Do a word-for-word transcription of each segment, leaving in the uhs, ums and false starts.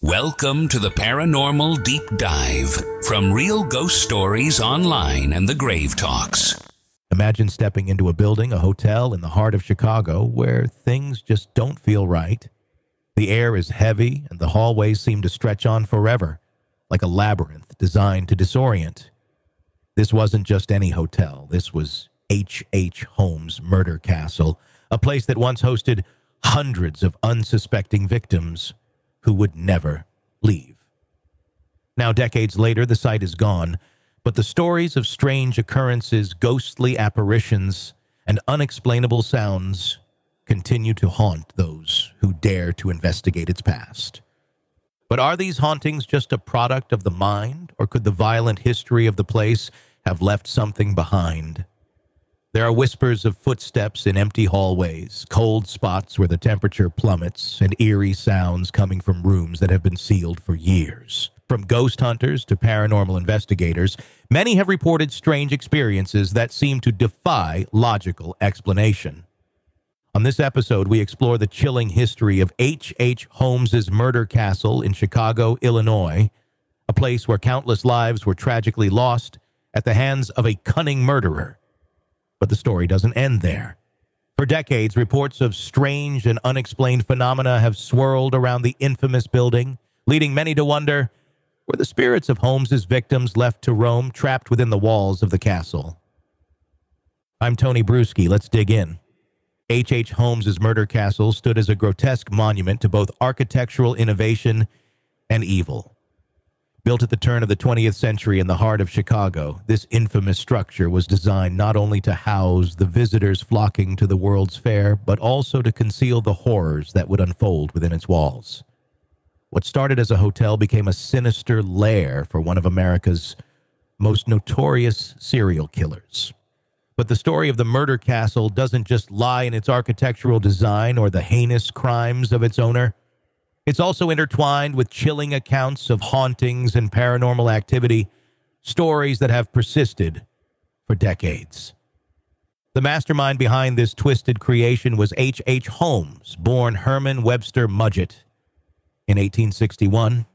Welcome to the Paranormal Deep Dive from Real Ghost Stories Online and the Grave Talks. Imagine stepping into a building, a hotel in the heart of Chicago, where things just don't feel right. The air is heavy and the hallways seem to stretch on forever, like a labyrinth designed to disorient. This wasn't just any hotel. This was H H. Holmes' Murder Castle, a place that once hosted hundreds of unsuspecting victims who would never leave. Now, decades later, the site is gone, but the stories of strange occurrences, ghostly apparitions, and unexplainable sounds continue to haunt those who dare to investigate its past. But are these hauntings just a product of the mind, or could the violent history of the place have left something behind? There are whispers of footsteps in empty hallways, cold spots where the temperature plummets, and eerie sounds coming from rooms that have been sealed for years. From ghost hunters to paranormal investigators, many have reported strange experiences that seem to defy logical explanation. On this episode, we explore the chilling history of H H. Holmes' Murder Castle in Chicago, Illinois, a place where countless lives were tragically lost at the hands of a cunning murderer. But the story doesn't end there. For decades, reports of strange and unexplained phenomena have swirled around the infamous building, leading many to wonder, were the spirits of Holmes' victims left to roam, trapped within the walls of the castle? I'm Tony Bruschi. Let's dig in. H H. Holmes' Murder Castle stood as a grotesque monument to both architectural innovation and evil. Built at the turn of the twentieth century in the heart of Chicago, this infamous structure was designed not only to house the visitors flocking to the World's Fair, but also to conceal the horrors that would unfold within its walls. What started as a hotel became a sinister lair for one of America's most notorious serial killers. But the story of the Murder Castle doesn't just lie in its architectural design or the heinous crimes of its owner. It's also intertwined with chilling accounts of hauntings and paranormal activity, stories that have persisted for decades. The mastermind behind this twisted creation was H H. Holmes, born Herman Webster Mudgett in eighteen sixty-one.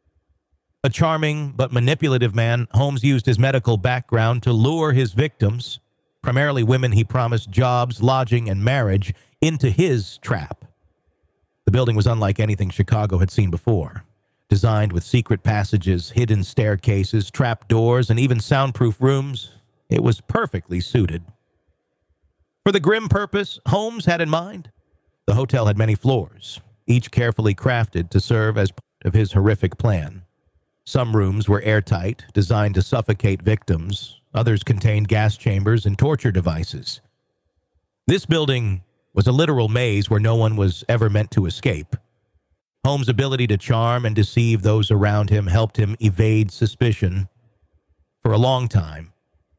A charming but manipulative man, Holmes used his medical background to lure his victims, primarily women he promised jobs, lodging, and marriage, into his trap. The building was unlike anything Chicago had seen before. Designed with secret passages, hidden staircases, trap doors, and even soundproof rooms, it was perfectly suited. For the grim purpose Holmes had in mind, the hotel had many floors, each carefully crafted to serve as part of his horrific plan. Some rooms were airtight, designed to suffocate victims. Others contained gas chambers and torture devices. This building was a literal maze where no one was ever meant to escape. Holmes' ability to charm and deceive those around him helped him evade suspicion. For a long time,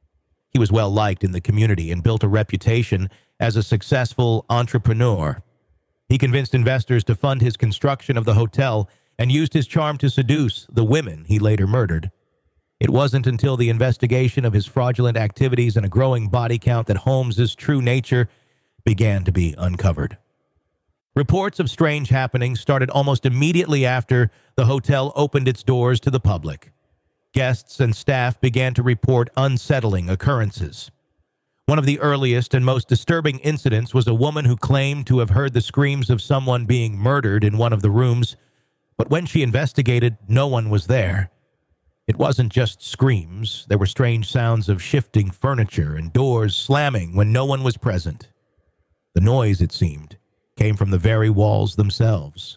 he was well liked in the community and built a reputation as a successful entrepreneur. He convinced investors to fund his construction of the hotel and used his charm to seduce the women he later murdered. It wasn't until the investigation of his fraudulent activities and a growing body count that Holmes' true nature began to be uncovered. Reports of strange happenings started almost immediately after the hotel opened its doors to the public. Guests and staff began to report unsettling occurrences. One of the earliest and most disturbing incidents was a woman who claimed to have heard the screams of someone being murdered in one of the rooms, but when she investigated, no one was there. It wasn't just screams. There were strange sounds of shifting furniture and doors slamming when no one was present. The noise, it seemed, came from the very walls themselves.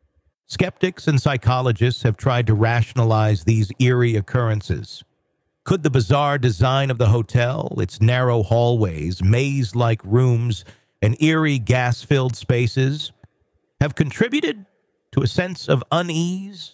Skeptics and psychologists have tried to rationalize these eerie occurrences. Could the bizarre design of the hotel, its narrow hallways, maze-like rooms, and eerie gas-filled spaces have contributed to a sense of unease?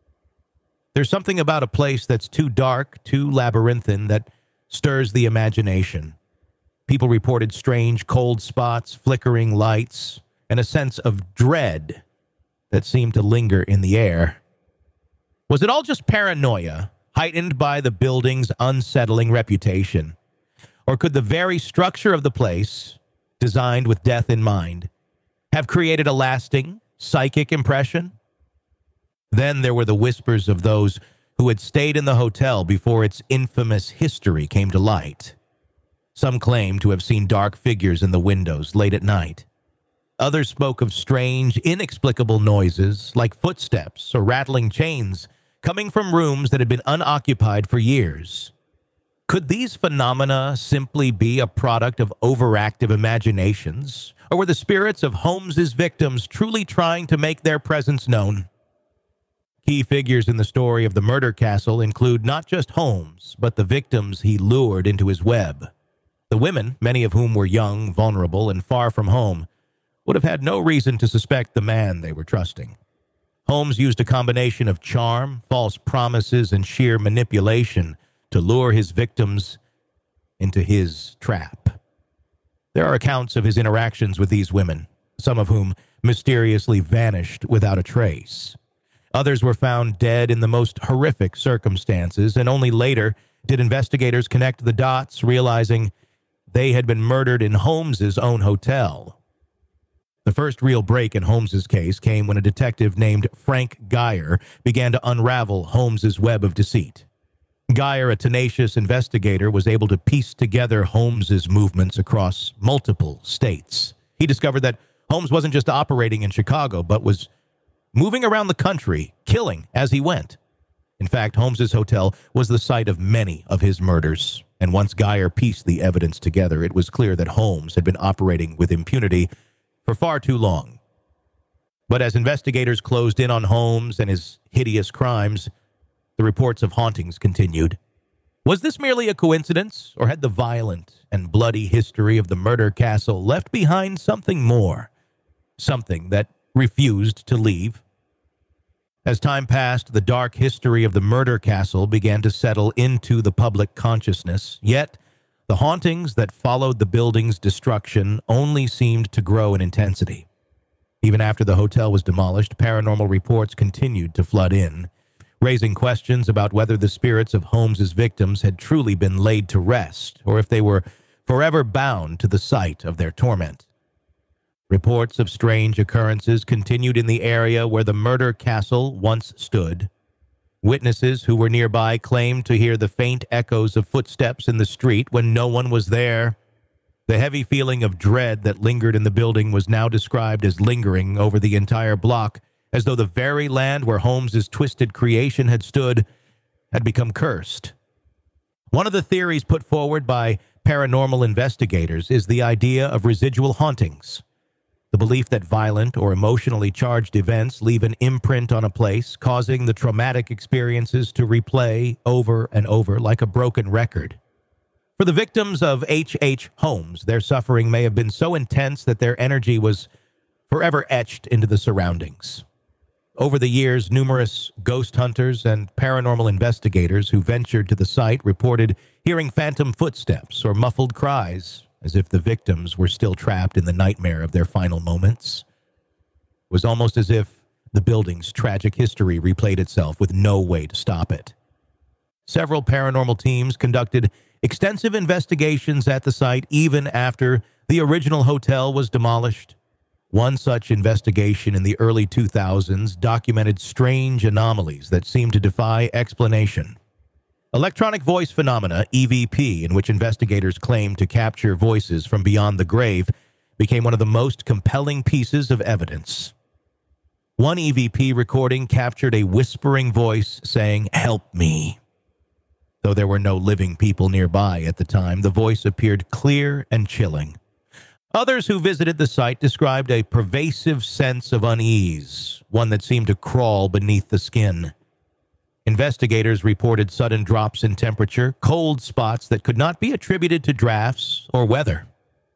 There's something about a place that's too dark, too labyrinthine, that stirs the imagination. People reported strange cold spots, flickering lights, and a sense of dread that seemed to linger in the air. Was it all just paranoia, heightened by the building's unsettling reputation? Or could the very structure of the place, designed with death in mind, have created a lasting, psychic impression? Then there were the whispers of those who had stayed in the hotel before its infamous history came to light. Some claimed to have seen dark figures in the windows late at night. Others spoke of strange, inexplicable noises like footsteps or rattling chains coming from rooms that had been unoccupied for years. Could these phenomena simply be a product of overactive imaginations, or were the spirits of Holmes's victims truly trying to make their presence known? Key figures in the story of the murder castle include not just Holmes, but the victims he lured into his web. The women, many of whom were young, vulnerable, and far from home, would have had no reason to suspect the man they were trusting. Holmes used a combination of charm, false promises, and sheer manipulation to lure his victims into his trap. There are accounts of his interactions with these women, some of whom mysteriously vanished without a trace. Others were found dead in the most horrific circumstances, and only later did investigators connect the dots, realizing they had been murdered in Holmes's own hotel. The first real break in Holmes's case came when a detective named Frank Geyer began to unravel Holmes's web of deceit. Geyer, a tenacious investigator, was able to piece together Holmes's movements across multiple states. He discovered that Holmes wasn't just operating in Chicago, but was moving around the country, killing as he went. In fact, Holmes's hotel was the site of many of his murders, and once Geyer pieced the evidence together, it was clear that Holmes had been operating with impunity for far too long. But as investigators closed in on Holmes and his hideous crimes, the reports of hauntings continued. Was this merely a coincidence, or had the violent and bloody history of the murder castle left behind something more? Something that refused to leave? As time passed, the dark history of the murder castle began to settle into the public consciousness, yet the hauntings that followed the building's destruction only seemed to grow in intensity. Even after the hotel was demolished, paranormal reports continued to flood in, raising questions about whether the spirits of Holmes's victims had truly been laid to rest, or if they were forever bound to the site of their torment. Reports of strange occurrences continued in the area where the murder castle once stood. Witnesses who were nearby claimed to hear the faint echoes of footsteps in the street when no one was there. The heavy feeling of dread that lingered in the building was now described as lingering over the entire block, as though the very land where Holmes's twisted creation had stood had become cursed. One of the theories put forward by paranormal investigators is the idea of residual hauntings. The belief that violent or emotionally charged events leave an imprint on a place, causing the traumatic experiences to replay over and over like a broken record. For the victims of H H. Holmes, their suffering may have been so intense that their energy was forever etched into the surroundings. Over the years, numerous ghost hunters and paranormal investigators who ventured to the site reported hearing phantom footsteps or muffled cries, as if the victims were still trapped in the nightmare of their final moments. It was almost as if the building's tragic history replayed itself with no way to stop it. Several paranormal teams conducted extensive investigations at the site even after the original hotel was demolished. One such investigation in the early two thousands documented strange anomalies that seemed to defy explanation. Electronic voice phenomena, E V P, in which investigators claimed to capture voices from beyond the grave, became one of the most compelling pieces of evidence. One E V P recording captured a whispering voice saying, "Help me." Though there were no living people nearby at the time, the voice appeared clear and chilling. Others who visited the site described a pervasive sense of unease, one that seemed to crawl beneath the skin. Investigators reported sudden drops in temperature, cold spots that could not be attributed to drafts or weather.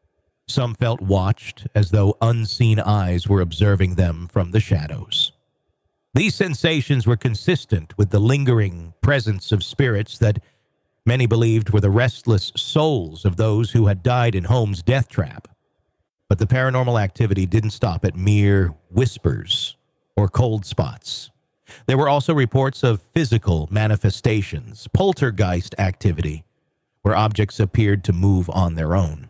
Some felt watched, as though unseen eyes were observing them from the shadows. These sensations were consistent with the lingering presence of spirits that many believed were the restless souls of those who had died in Holmes' death trap. But the paranormal activity didn't stop at mere whispers or cold spots. There were also reports of physical manifestations, poltergeist activity, where objects appeared to move on their own.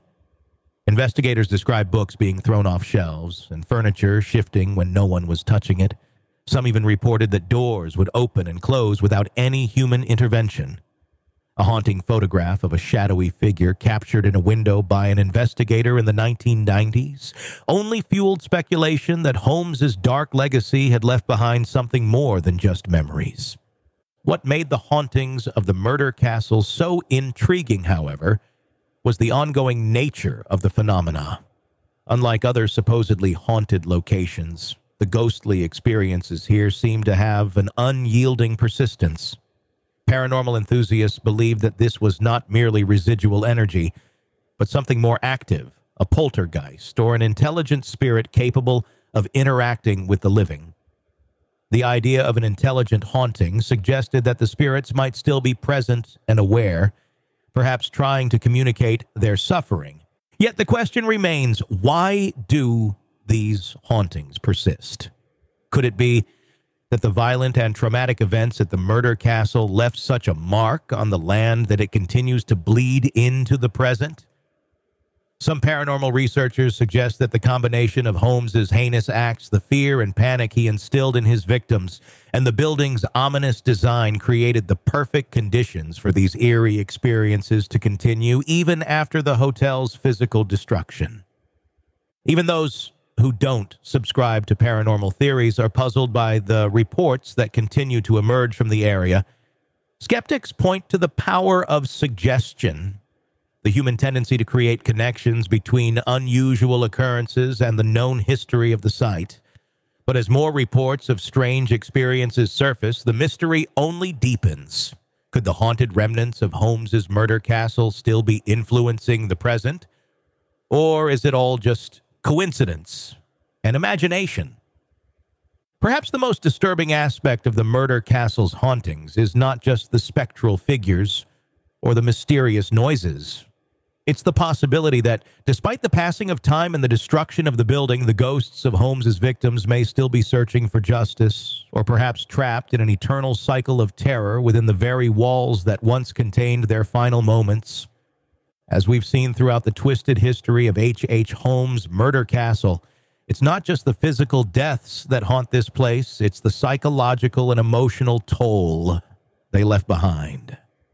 Investigators described books being thrown off shelves and furniture shifting when no one was touching it. Some even reported that doors would open and close without any human intervention. A haunting photograph of a shadowy figure captured in a window by an investigator in the nineteen nineties only fueled speculation that Holmes's dark legacy had left behind something more than just memories. What made the hauntings of the murder castle so intriguing, however, was the ongoing nature of the phenomena. Unlike other supposedly haunted locations, the ghostly experiences here seemed to have an unyielding persistence. Paranormal enthusiasts believed that this was not merely residual energy, but something more active, a poltergeist or an intelligent spirit capable of interacting with the living. The idea of an intelligent haunting suggested that the spirits might still be present and aware, perhaps trying to communicate their suffering. Yet the question remains, why do these hauntings persist? Could it be that the violent and traumatic events at the murder castle left such a mark on the land that it continues to bleed into the present? Some paranormal researchers suggest that the combination of Holmes's heinous acts, the fear and panic he instilled in his victims, and the building's ominous design created the perfect conditions for these eerie experiences to continue even after the hotel's physical destruction. Even those who don't subscribe to paranormal theories are puzzled by the reports that continue to emerge from the area. Skeptics point to the power of suggestion, the human tendency to create connections between unusual occurrences and the known history of the site. But as more reports of strange experiences surface, the mystery only deepens. Could the haunted remnants of Holmes's murder castle still be influencing the present? Or is it all just coincidence and imagination? Perhaps the most disturbing aspect of the murder castle's hauntings is not just the spectral figures or the mysterious noises. It's the possibility that, despite the passing of time and the destruction of the building, the ghosts of Holmes's victims may still be searching for justice, or perhaps trapped in an eternal cycle of terror within the very walls that once contained their final moments. As we've seen throughout the twisted history of H H. Holmes' murder castle, it's not just the physical deaths that haunt this place, it's the psychological and emotional toll they left behind.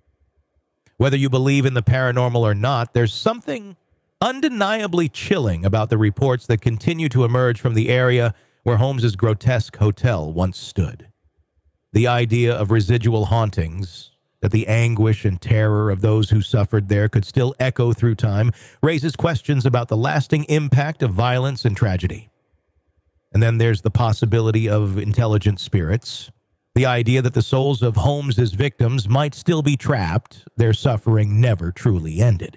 Whether you believe in the paranormal or not, there's something undeniably chilling about the reports that continue to emerge from the area where Holmes's grotesque hotel once stood. The idea of residual hauntings, that the anguish and terror of those who suffered there could still echo through time, raises questions about the lasting impact of violence and tragedy. And then there's the possibility of intelligent spirits. The idea that the souls of Holmes's victims might still be trapped, their suffering never truly ended.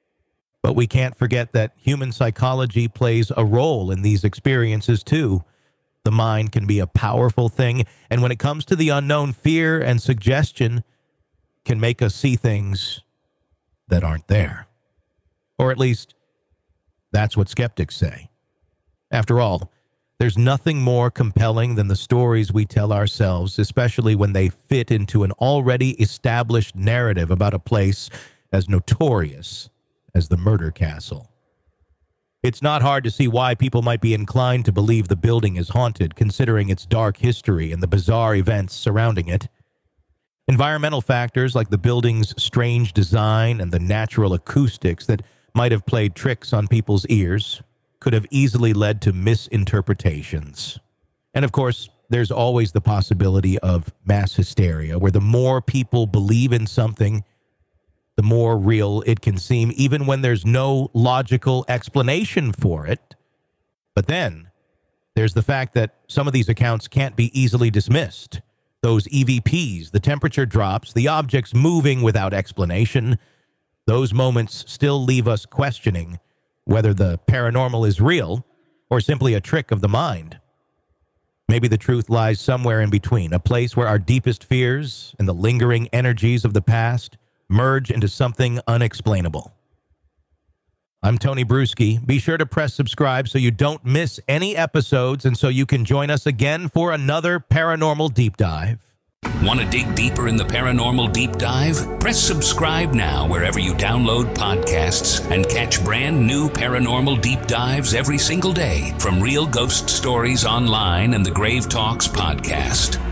But we can't forget that human psychology plays a role in these experiences too. The mind can be a powerful thing, and when it comes to the unknown, fear and suggestion can make us see things that aren't there. Or at least, that's what skeptics say. After all, there's nothing more compelling than the stories we tell ourselves, especially when they fit into an already established narrative about a place as notorious as the murder castle. It's not hard to see why people might be inclined to believe the building is haunted, considering its dark history and the bizarre events surrounding it. Environmental factors like the building's strange design and the natural acoustics that might have played tricks on people's ears could have easily led to misinterpretations. And of course, there's always the possibility of mass hysteria, where the more people believe in something, the more real it can seem, even when there's no logical explanation for it. But then, there's the fact that some of these accounts can't be easily dismissed. Those E V Ps, the temperature drops, the objects moving without explanation, those moments still leave us questioning whether the paranormal is real or simply a trick of the mind. Maybe the truth lies somewhere in between, a place where our deepest fears and the lingering energies of the past merge into something unexplainable. I'm Tony Bruschi. Be sure to press subscribe so you don't miss any episodes and so you can join us again for another paranormal deep dive. Want to dig deeper in the Paranormal Deep Dive? Press subscribe now wherever you download podcasts and catch brand new Paranormal Deep Dives every single day from Real Ghost Stories Online and the Grave Talks podcast.